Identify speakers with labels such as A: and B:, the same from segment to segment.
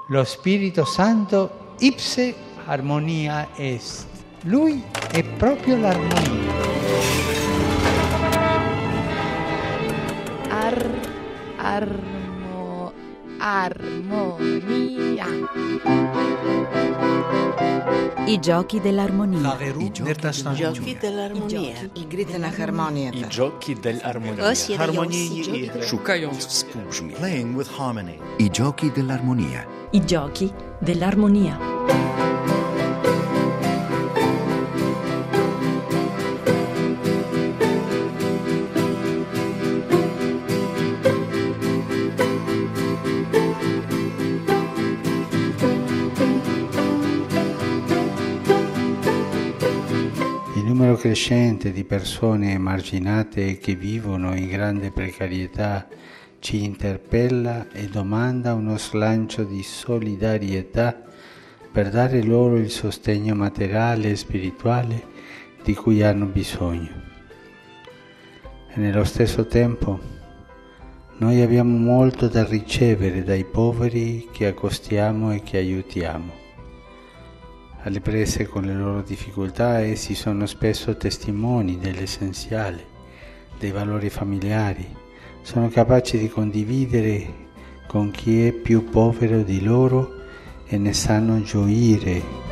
A: Lo Spirito Santo ipse armonia est. Lui è proprio l'armonia.
B: Armonia.
C: I giochi dell'armonia.
D: I giochi dell'armonia.
E: I giochi dell'armonia.
D: Szukając współbrzmi.
F: Playing with harmony.
G: I giochi dell'armonia.
C: I giochi dell'armonia.
A: Il numero crescente di persone emarginate che vivono in grande precarietà ci interpella e domanda uno slancio di solidarietà per dare loro il sostegno materiale e spirituale di cui hanno bisogno. E nello stesso tempo noi abbiamo molto da ricevere dai poveri che accostiamo e che aiutiamo. Alle prese con le loro difficoltà, essi sono spesso testimoni dell'essenziale, dei valori familiari, sono capaci di condividere con chi è più povero di loro e ne sanno gioire.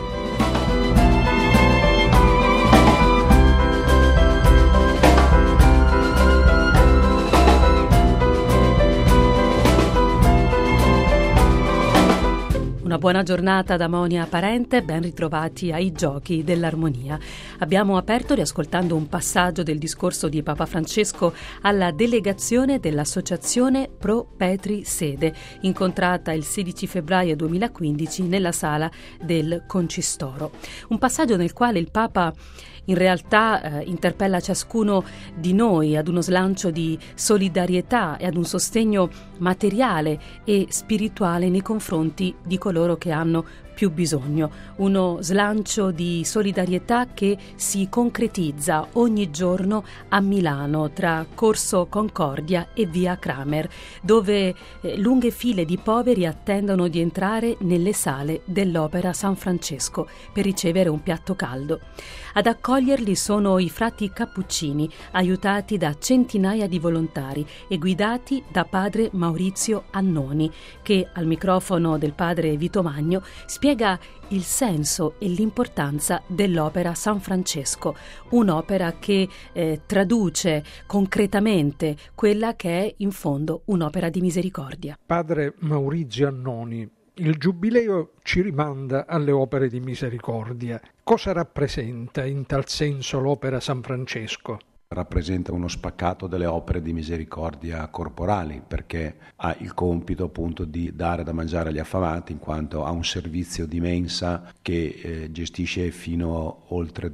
B: Una buona giornata da Monia Parente, ben ritrovati ai Giochi dell'Armonia. Abbiamo aperto riascoltando un passaggio del discorso di Papa Francesco alla delegazione dell'Associazione Pro Petri Sede, incontrata il 16 febbraio 2015 nella sala del Concistoro. Un passaggio nel quale il Papa in realtà interpella ciascuno di noi ad uno slancio di solidarietà e ad un sostegno materiale e spirituale nei confronti di coloro che hanno più bisogno. Uno slancio di solidarietà che si concretizza ogni giorno a Milano tra Corso Concordia e Via Kramer, dove lunghe file di poveri attendono di entrare nelle sale dell'Opera San Francesco per ricevere un piatto caldo. Ad accoglierli sono i frati cappuccini, aiutati da centinaia di volontari e guidati da padre Maurizio Annoni, che al microfono del padre Vito Magno spiega il senso e l'importanza dell'Opera San Francesco, un'opera che traduce concretamente quella che è in fondo un'opera di misericordia.
H: Padre Maurizio Annoni, il Giubileo ci rimanda alle opere di misericordia. Cosa rappresenta in tal senso l'Opera San Francesco?
I: Rappresenta uno spaccato delle opere di misericordia corporali, perché ha il compito appunto di dare da mangiare agli affamati, in quanto ha un servizio di mensa che gestisce fino a oltre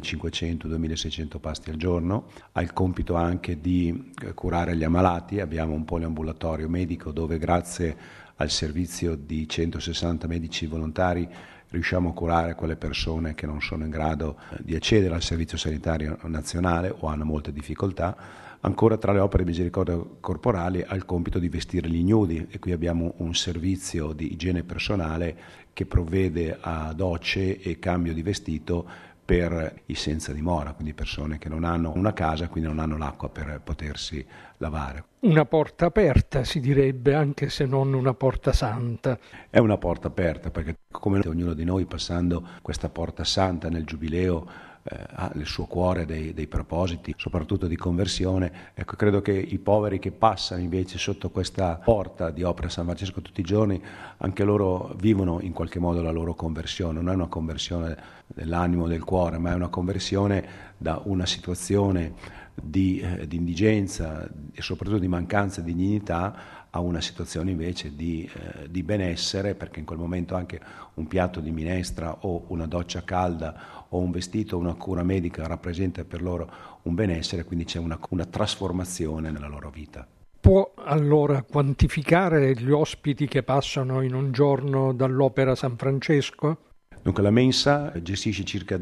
I: 2500-2600 pasti al giorno. Ha il compito anche di curare gli ammalati. Abbiamo un poliambulatorio medico dove, grazie al servizio di 160 medici volontari, riusciamo a curare quelle persone che non sono in grado di accedere al servizio sanitario nazionale o hanno molte difficoltà. Ancora, tra le opere di misericordia corporali, ha il compito di vestire gli ignudi, e qui abbiamo un servizio di igiene personale che provvede a docce e cambio di vestito per i senza dimora, quindi persone che non hanno una casa, quindi non hanno l'acqua per potersi lavare.
H: Una porta aperta, si direbbe, anche se non una porta santa.
I: È una porta aperta, perché come ognuno di noi, passando questa porta santa nel Giubileo, ha nel suo cuore dei propositi, soprattutto di conversione. Ecco, credo che i poveri che passano invece sotto questa porta di Opera San Francesco tutti i giorni, anche loro vivono in qualche modo la loro conversione. Non è una conversione dell'animo, del cuore, ma è una conversione da una situazione di indigenza e soprattutto di mancanza di dignità a una situazione invece di benessere, perché in quel momento anche un piatto di minestra o una doccia calda o un vestito o una cura medica rappresenta per loro un benessere, quindi c'è una trasformazione nella loro vita.
H: Può allora quantificare gli ospiti che passano in un giorno dall'Opera San Francesco?
I: Dunque la mensa gestisce circa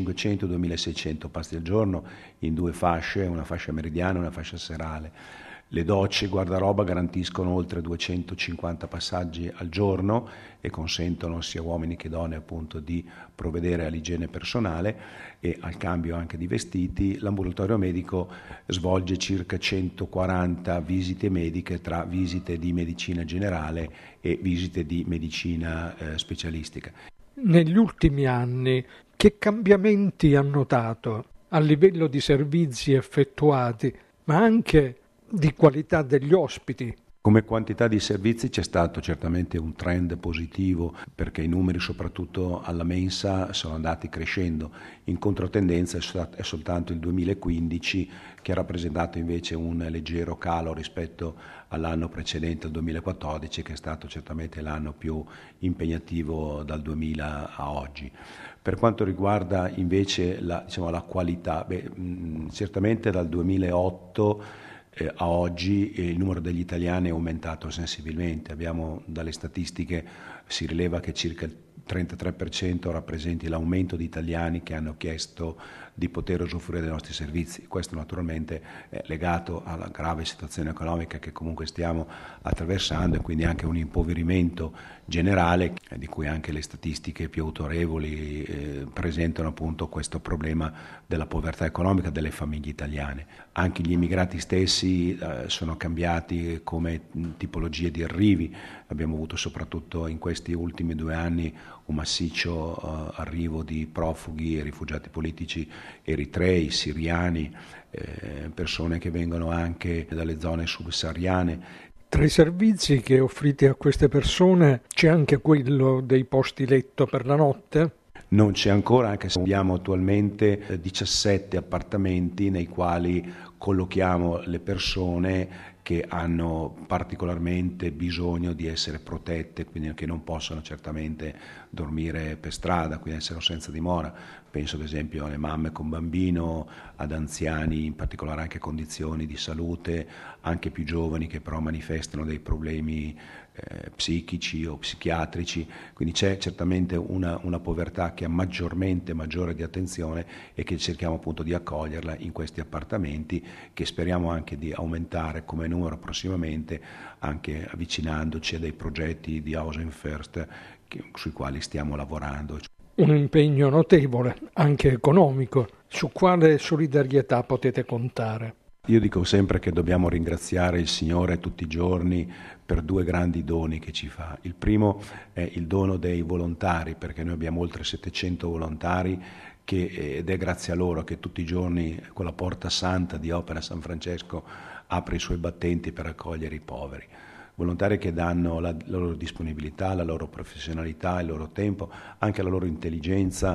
I: 2500-2600 pasti al giorno in due fasce, una fascia meridiana e una fascia serale. Le docce guardaroba garantiscono oltre 250 passaggi al giorno e consentono sia uomini che donne appunto di provvedere all'igiene personale e al cambio anche di vestiti. L'ambulatorio medico svolge circa 140 visite mediche tra visite di medicina generale e visite di medicina specialistica.
H: Negli ultimi anni che cambiamenti ha notato a livello di servizi effettuati, ma anche di qualità degli ospiti?
I: Come quantità di servizi c'è stato certamente un trend positivo, perché i numeri soprattutto alla mensa sono andati crescendo. In controtendenza è soltanto il 2015 che ha rappresentato invece un leggero calo rispetto all'anno precedente, il 2014, che è stato certamente l'anno più impegnativo dal 2000 a oggi. Per quanto riguarda invece la qualità, certamente dal 2008 a oggi il numero degli italiani è aumentato sensibilmente. Abbiamo dalle statistiche, si rileva che circa il 33% rappresenti l'aumento di italiani che hanno chiesto di poter usufruire dei nostri servizi. Questo naturalmente è legato alla grave situazione economica che comunque stiamo attraversando e quindi anche un impoverimento generale di cui anche le statistiche più autorevoli presentano appunto questo problema della povertà economica delle famiglie italiane. Anche gli immigrati stessi sono cambiati come tipologie di arrivi. Abbiamo avuto soprattutto in questi ultimi 2 anni un massiccio arrivo di profughi e rifugiati politici eritrei, siriani, persone che vengono anche dalle zone subsahariane.
H: Tra i servizi che offrite a queste persone c'è anche quello dei posti letto per la notte?
I: Non c'è ancora, anche se abbiamo attualmente 17 appartamenti nei quali collochiamo le persone che hanno particolarmente bisogno di essere protette, quindi che non possono certamente dormire per strada, quindi essere senza dimora. Penso ad esempio alle mamme con bambino, ad anziani, in particolare anche condizioni di salute, anche più giovani che però manifestano dei problemi psichici o psichiatrici, quindi c'è certamente una povertà che ha maggiore di attenzione e che cerchiamo appunto di accoglierla in questi appartamenti, che speriamo anche di aumentare come numero prossimamente, anche avvicinandoci a dei progetti di Housing First sui quali stiamo lavorando.
H: Un impegno notevole, anche economico. Su quale solidarietà potete contare?
I: Io dico sempre che dobbiamo ringraziare il Signore tutti i giorni per 2 grandi doni che ci fa. Il primo è il dono dei volontari, perché noi abbiamo oltre 700 volontari ed è grazie a loro che tutti i giorni quella porta santa di Opera San Francesco apre i suoi battenti per accogliere i poveri. Volontari che danno la loro disponibilità, la loro professionalità, il loro tempo, anche la loro intelligenza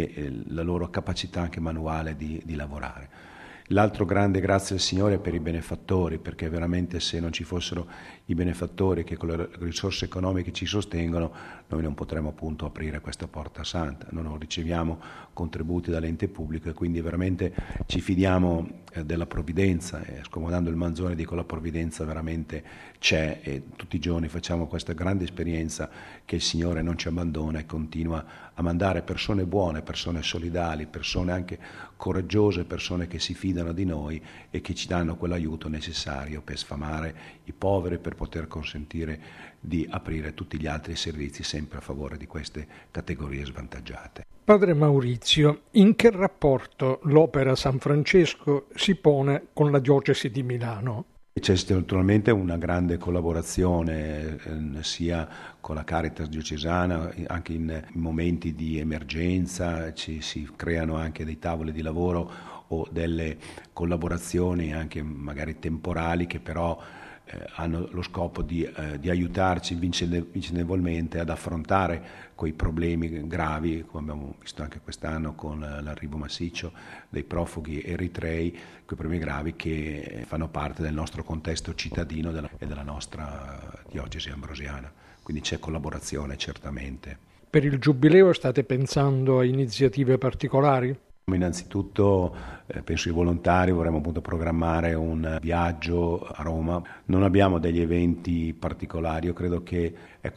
I: e la loro capacità anche manuale di lavorare. L'altro grande grazie al Signore è per i benefattori, perché veramente se non ci fossero i benefattori che con le risorse economiche ci sostengono, noi non potremmo appunto aprire questa porta santa, non riceviamo contributi dall'ente pubblico e quindi veramente ci fidiamo della provvidenza, e scomodando il manzone dico la provvidenza veramente c'è e tutti i giorni facciamo questa grande esperienza che il Signore non ci abbandona e continua a mandare persone buone, persone solidali, persone anche coraggiose, persone che si fidano di noi e che ci danno quell'aiuto necessario per sfamare i poveri, per poter consentire di aprire tutti gli altri servizi sempre a favore di queste categorie svantaggiate.
H: Padre Maurizio, in che rapporto l'Opera San Francesco si pone con la diocesi di Milano?
I: C'è naturalmente una grande collaborazione sia con la Caritas diocesana, anche in momenti di emergenza si creano anche dei tavoli di lavoro o delle collaborazioni anche magari temporali che però hanno lo scopo di aiutarci vicendevolmente ad affrontare quei problemi gravi, come abbiamo visto anche quest'anno con l'arrivo massiccio dei profughi eritrei, quei problemi gravi che fanno parte del nostro contesto cittadino e della nostra diocesi ambrosiana. Quindi c'è collaborazione certamente.
H: Per il Giubileo state pensando a iniziative particolari?
I: Innanzitutto penso ai volontari, vorremmo appunto programmare un viaggio a Roma. Non abbiamo degli eventi particolari, io credo che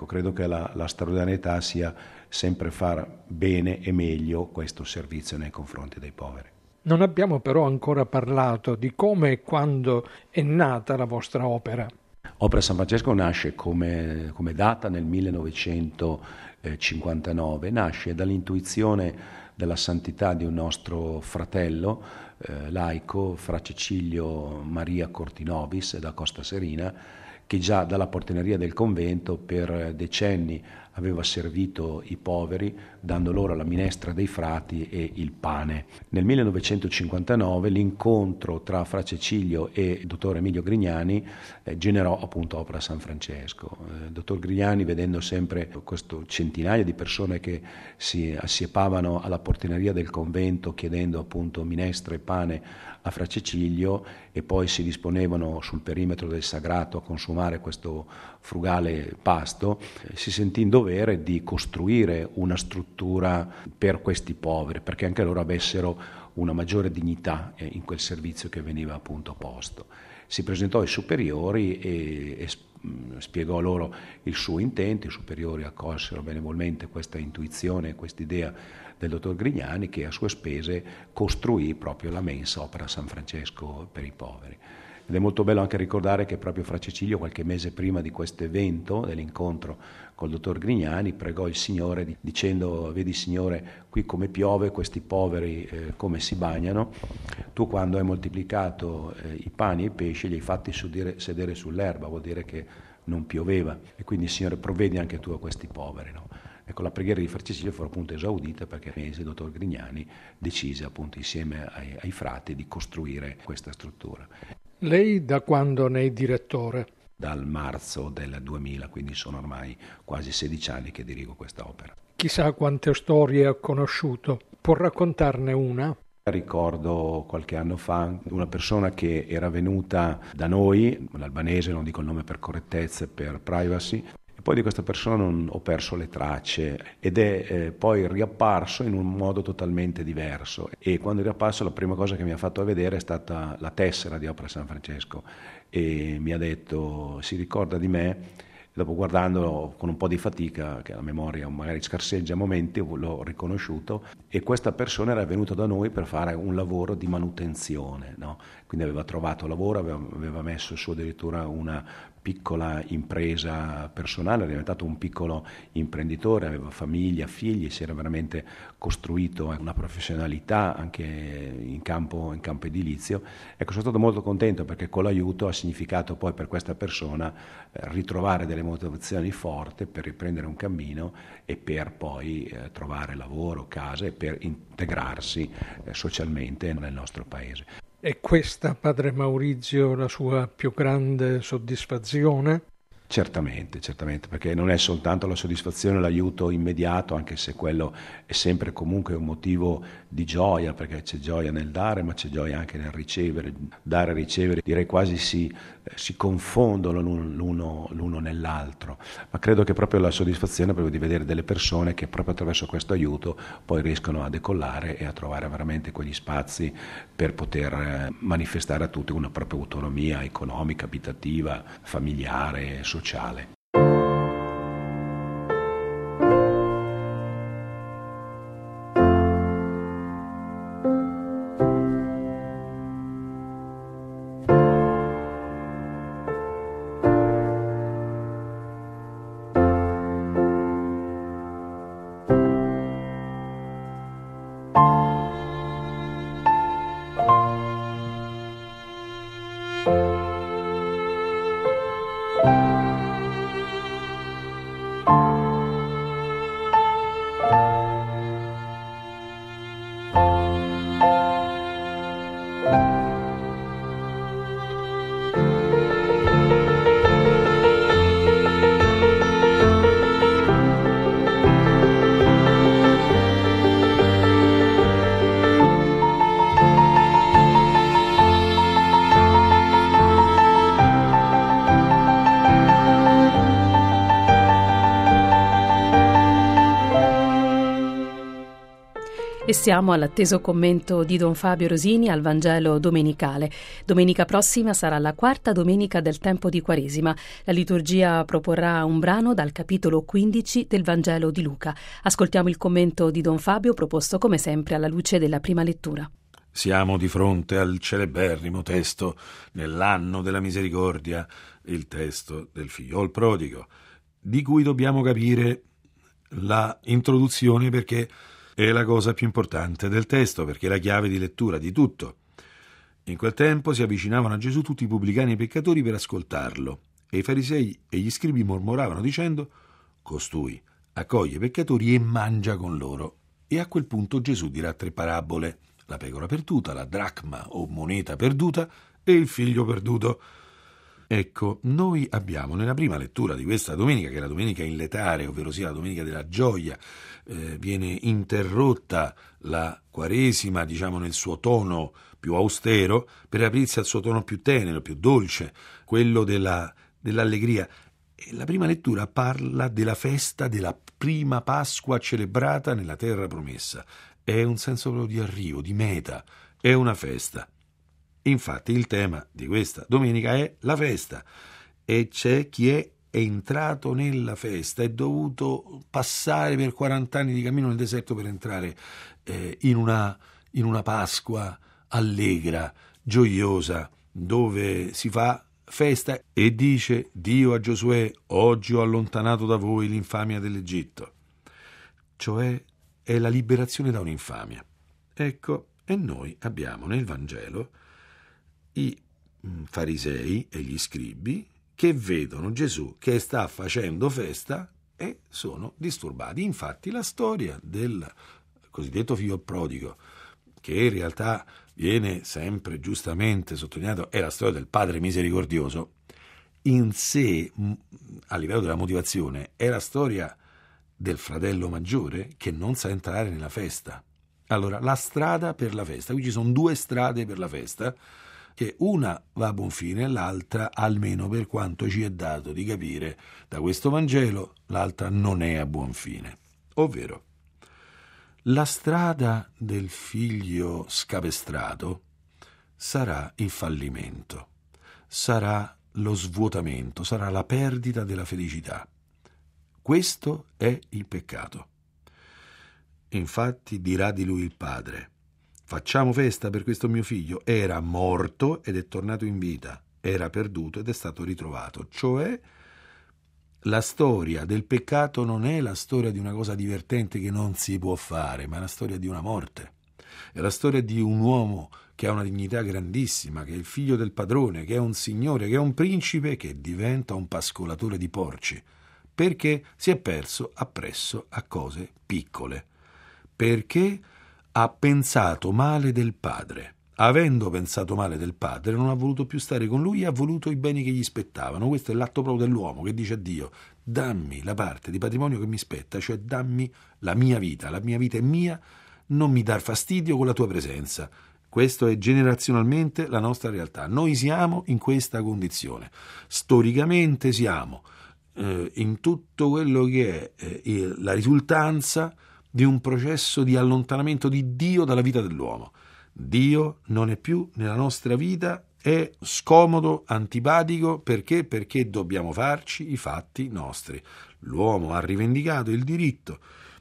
I: la straordinarietà sia sempre far bene e meglio questo servizio nei confronti dei poveri.
H: Non abbiamo però ancora parlato di come e quando è nata la vostra opera.
I: Opera San Francesco nasce come data nel 1959, nasce dall'intuizione della santità di un nostro fratello laico, Fra Cecilio Maria Cortinovis da Costa Serina, che già dalla portineria del convento per decenni aveva servito i poveri, dando loro la minestra dei frati e il pane. Nel 1959 l'incontro tra Fra Cecilio e il dottor Emilio Grignani generò appunto Opera San Francesco. Il dottor Grignani, vedendo sempre questo centinaia di persone che si assiepavano alla portineria del convento chiedendo appunto minestra e pane a Fra Cecilio e poi si disponevano sul perimetro del sagrato a consumare questo frugale pasto, si sentì in dovere di costruire una struttura per questi poveri, perché anche loro avessero una maggiore dignità in quel servizio che veniva appunto posto. Si presentò ai superiori e spiegò loro il suo intento. I superiori accolsero benevolmente questa intuizione, questa idea del dottor Grignani, che a sue spese costruì proprio la mensa Opera San Francesco per i poveri. Ed è molto bello anche ricordare che proprio Fra Cecilio, qualche mese prima di questo evento, dell'incontro col dottor Grignani, pregò il Signore dicendo: vedi Signore, qui come piove, questi poveri come si bagnano, tu quando hai moltiplicato i pani e i pesci li hai fatti sedere sull'erba, vuol dire che non pioveva, e quindi Signore provvedi anche tu a questi poveri, no? Ecco, la preghiera di Fra Cecilio fu appunto esaudita perché il dottor Grignani decise appunto insieme ai frati di costruire questa struttura.
H: Lei da quando ne è direttore?
I: Dal marzo del 2000, quindi sono ormai quasi 16 anni che dirigo questa opera.
H: Chissà quante storie ha conosciuto. Può raccontarne una?
I: Ricordo qualche anno fa una persona che era venuta da noi, l'albanese, non dico il nome per correttezza e per privacy, e poi di questa persona ho perso le tracce ed è poi riapparso in un modo totalmente diverso, e quando è riapparso la prima cosa che mi ha fatto vedere è stata la tessera di Opera San Francesco e mi ha detto: si ricorda di me? Dopo, guardandolo con un po' di fatica, che la memoria magari scarseggia a momenti, l'ho riconosciuto, e questa persona era venuta da noi per fare un lavoro di manutenzione, no? Quindi aveva trovato lavoro, aveva messo su addirittura una piccola impresa personale, era diventato un piccolo imprenditore, aveva famiglia, figli, si era veramente costruito una professionalità anche in campo edilizio. Ecco, sono stato molto contento perché con l'aiuto ha significato poi per questa persona ritrovare delle motivazioni forti per riprendere un cammino e per poi trovare lavoro, casa e per integrarsi socialmente nel nostro paese.
H: È questa, padre Maurizio, la sua più grande soddisfazione?
I: Certamente, perché non è soltanto la soddisfazione, l'aiuto immediato, anche se quello è sempre comunque un motivo di gioia, perché c'è gioia nel dare, ma c'è gioia anche nel ricevere. Dare e ricevere direi quasi si confondono l'uno nell'altro, ma credo che proprio la soddisfazione è proprio di vedere delle persone che proprio attraverso questo aiuto poi riescono a decollare e a trovare veramente quegli spazi per poter manifestare a tutti una propria autonomia economica, abitativa, familiare, sociale.
B: E siamo all'atteso commento di Don Fabio Rosini al Vangelo domenicale. Domenica prossima sarà la quarta domenica del tempo di Quaresima. La liturgia proporrà un brano dal capitolo 15 del Vangelo di Luca. Ascoltiamo il commento di Don Fabio, proposto come sempre alla luce della prima lettura.
F: Siamo di fronte al celeberrimo testo nell'anno della misericordia, il testo del figliol prodigo, di cui dobbiamo capire la introduzione perché è la cosa più importante del testo, perché è la chiave di lettura di tutto. In quel tempo si avvicinavano a Gesù tutti i pubblicani e i peccatori per ascoltarlo, e i farisei e gli scribi mormoravano dicendo: costui accoglie i peccatori e mangia con loro. E a quel punto Gesù dirà 3 parabole: la pecora perduta, la dracma o moneta perduta e il figlio perduto. Ecco, noi abbiamo nella prima lettura di questa domenica, che è la domenica in letare, ovvero sia la domenica della gioia, viene interrotta la Quaresima, diciamo, nel suo tono più austero, per aprirsi al suo tono più tenero, più dolce, quello dell'allegria. E la prima lettura parla della festa della prima Pasqua celebrata nella terra promessa. È un senso proprio di arrivo, di meta, è una festa. Infatti il tema di questa domenica è la festa, e c'è chi è entrato nella festa, è dovuto passare per 40 anni di cammino nel deserto per entrare in una Pasqua allegra, gioiosa, dove si fa festa, e dice Dio a Giosuè: oggi ho allontanato da voi l'infamia dell'Egitto. Cioè è la liberazione da un'infamia. Ecco, e noi abbiamo nel Vangelo i farisei e gli scribi che vedono Gesù che sta facendo festa e sono disturbati. Infatti la storia del cosiddetto figlio prodigo, che in realtà viene sempre giustamente sottolineato, è la storia del padre misericordioso, in sé, a livello della motivazione, è la storia del fratello maggiore che non sa entrare nella festa. Allora, la strada per la festa, qui ci sono 2 strade per la festa, che una va a buon fine e l'altra, almeno per quanto ci è dato di capire da questo Vangelo, l'altra non è a buon fine. Ovvero, la strada del figlio scapestrato sarà il fallimento, sarà lo svuotamento, sarà la perdita della felicità. Questo è il peccato. Infatti dirà di lui il padre: facciamo festa per questo mio figlio, era morto ed è tornato in vita, era perduto ed è stato ritrovato. Cioè, la storia del peccato non è la storia di una cosa divertente che non si può fare, ma è la storia di una morte. È la storia di un uomo che ha una dignità grandissima, che è il figlio del padrone, che è un signore, che è un principe, che diventa un pascolatore di porci, perché si è perso appresso a cose piccole, perché ha pensato male del padre. Avendo pensato male del padre, non ha voluto più stare con lui e ha voluto i beni che gli spettavano. Questo è l'atto proprio dell'uomo che dice a Dio: dammi la parte di patrimonio che mi spetta, cioè dammi la mia vita è mia, non mi dar fastidio con la tua presenza. Questo è generazionalmente la nostra realtà. Noi siamo in questa condizione. Storicamente siamo in tutto quello che è la risultanza di un processo di allontanamento di Dio dalla vita dell'uomo. Dio non è più nella nostra vita, è scomodo, antipatico, perché dobbiamo farci i fatti nostri. L'uomo ha rivendicato il diritto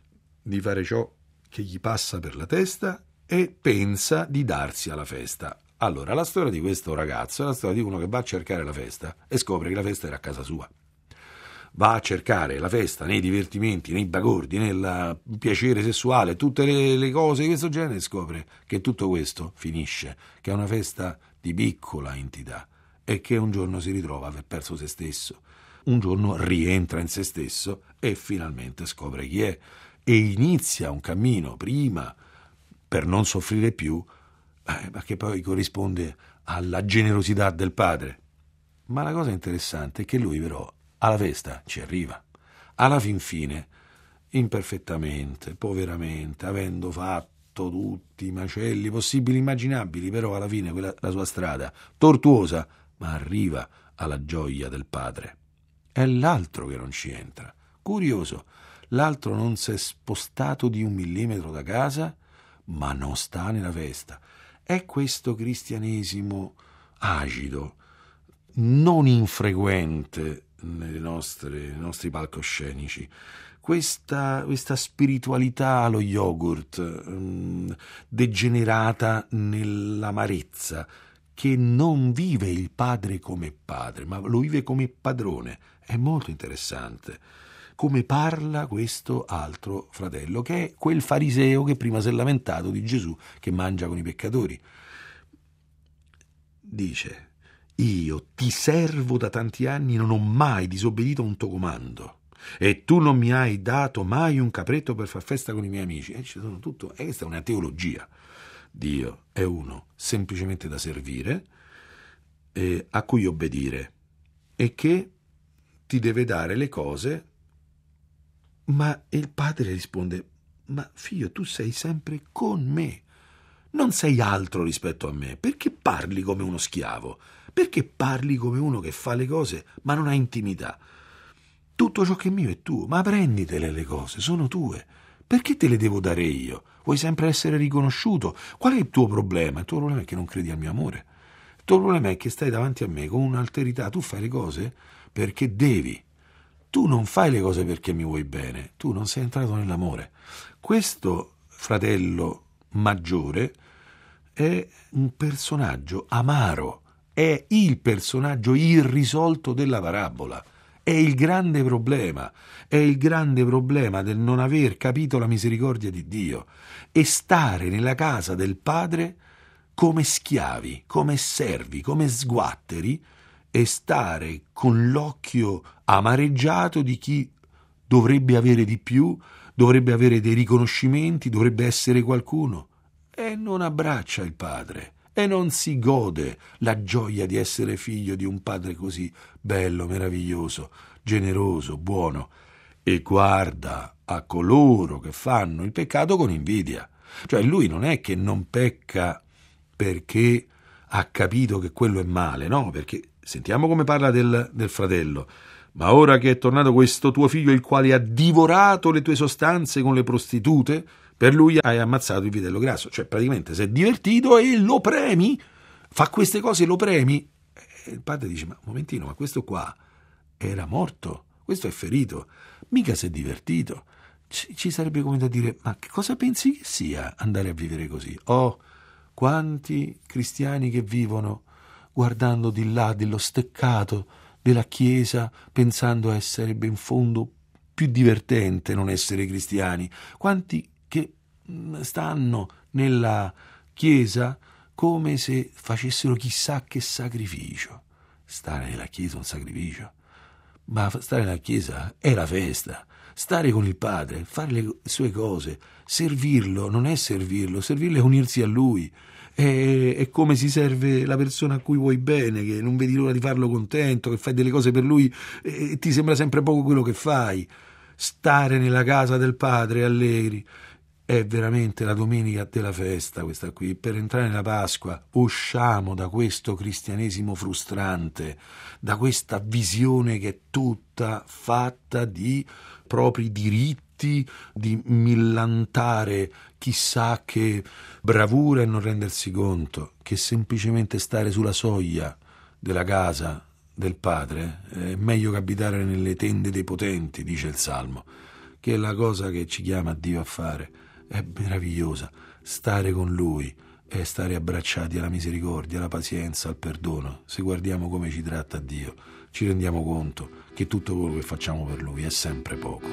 F: di fare ciò che gli passa per la testa e pensa di darsi alla festa. Allora, la storia di questo ragazzo è la storia di uno che va a cercare la festa e scopre che la festa era a casa sua. Va a cercare la festa nei divertimenti, nei bagordi, nel piacere sessuale, tutte le cose di questo genere, e scopre che tutto questo finisce, che è una festa di piccola entità e che un giorno si ritrova a aver perso se stesso, un giorno rientra in se stesso e finalmente scopre chi è e inizia un cammino prima per non soffrire più, ma che poi corrisponde alla generosità del padre. Ma la cosa interessante è che lui però alla festa ci arriva, alla fin fine, imperfettamente, poveramente, avendo fatto tutti i macelli possibili e immaginabili, però alla fine la sua strada, tortuosa, ma arriva alla gioia del padre. È l'altro che non ci entra. Curioso, l'altro non si è spostato di 1 millimetro da casa, ma non sta nella festa. È questo cristianesimo agido, non infrequente, nei nostri palcoscenici. Questa spiritualità allo yogurt, degenerata nell'amarezza, che non vive il padre come padre, ma lo vive come padrone. È molto interessante come parla questo altro fratello, che è quel fariseo che prima si è lamentato di Gesù che mangia con i peccatori. Dice: io ti servo da tanti anni, non ho mai disobbedito a un tuo comando, e tu non mi hai dato mai un capretto per far festa con i miei amici. Ci sono tutto. Questa è una teologia. Dio è uno semplicemente da servire, a cui obbedire, e che ti deve dare le cose. Ma il padre risponde: ma figlio, tu sei sempre con me, non sei altro rispetto a me. Perché parli come uno schiavo? Perché parli come uno che fa le cose ma non ha intimità? Tutto ciò che è mio è tuo, ma prenditele le cose, sono tue. Perché te le devo dare io? Vuoi sempre essere riconosciuto? Qual è il tuo problema? Il tuo problema è che non credi al mio amore. Il tuo problema è che stai davanti a me con un'alterità. Tu fai le cose perché devi. Tu non fai le cose perché mi vuoi bene. Tu non sei entrato nell'amore. Questo fratello maggiore è un personaggio amaro. È il personaggio irrisolto della parabola. È il grande problema del non aver capito la misericordia di Dio e stare nella casa del Padre come schiavi, come servi, come sguatteri, e stare con l'occhio amareggiato di chi dovrebbe avere di più, dovrebbe avere dei riconoscimenti, dovrebbe essere qualcuno, e non abbraccia il Padre. E non si gode la gioia di essere figlio di un padre così bello, meraviglioso, generoso, buono, e guarda a coloro che fanno il peccato con invidia. Cioè lui non è che non pecca perché ha capito che quello è male, no, perché sentiamo come parla del fratello. Ma ora che è tornato questo tuo figlio, il quale ha divorato le tue sostanze con le prostitute, per lui hai ammazzato il vitello grasso. Cioè praticamente si è divertito e lo premi, fa queste cose e lo premi. E il padre dice: ma un momentino, ma questo qua era morto, questo è ferito, mica si è divertito. Ci sarebbe come da dire: ma che cosa pensi che sia andare a vivere così? Oh, quanti cristiani che vivono guardando di là dello steccato della chiesa, pensando sarebbe in fondo più divertente non essere cristiani. Quanti che stanno nella chiesa come se facessero chissà che sacrificio. Stare nella chiesa è un sacrificio, ma stare nella chiesa è la festa. Stare con il Padre, fare le sue cose, servirlo non è servirlo è unirsi a Lui. È come si serve la persona a cui vuoi bene, che non vedi l'ora di farlo contento, che fai delle cose per lui e ti sembra sempre poco quello che fai. Stare nella casa del Padre allegri è veramente la domenica della festa, questa qui. Per entrare nella Pasqua usciamo da questo cristianesimo frustrante, da questa visione che è tutta fatta di propri diritti, di millantare chissà che bravura e non rendersi conto che semplicemente stare sulla soglia della casa del Padre è meglio che abitare nelle tende dei potenti, dice il Salmo, che è la cosa che ci chiama Dio a fare. È meravigliosa. Stare con Lui è stare abbracciati alla misericordia, alla pazienza, al perdono. Se guardiamo come ci tratta Dio, ci rendiamo conto che tutto quello che facciamo per Lui è sempre poco.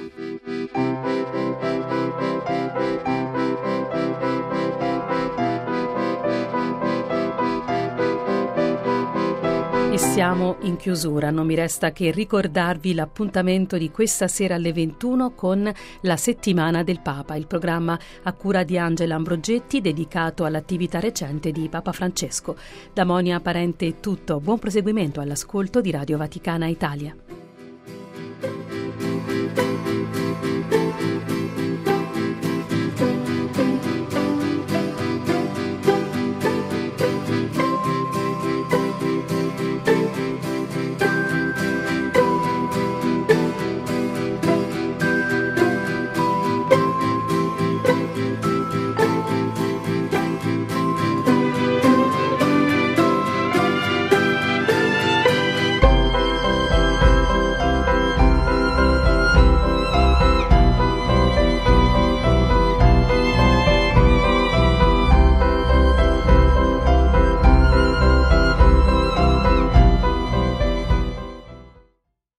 B: E siamo in chiusura, non mi resta che ricordarvi l'appuntamento di questa sera alle 21 con la Settimana del Papa, il programma a cura di Angela Ambrogetti dedicato all'attività recente di Papa Francesco. Da Monia Parente è tutto, buon proseguimento all'ascolto di Radio Vaticana Italia.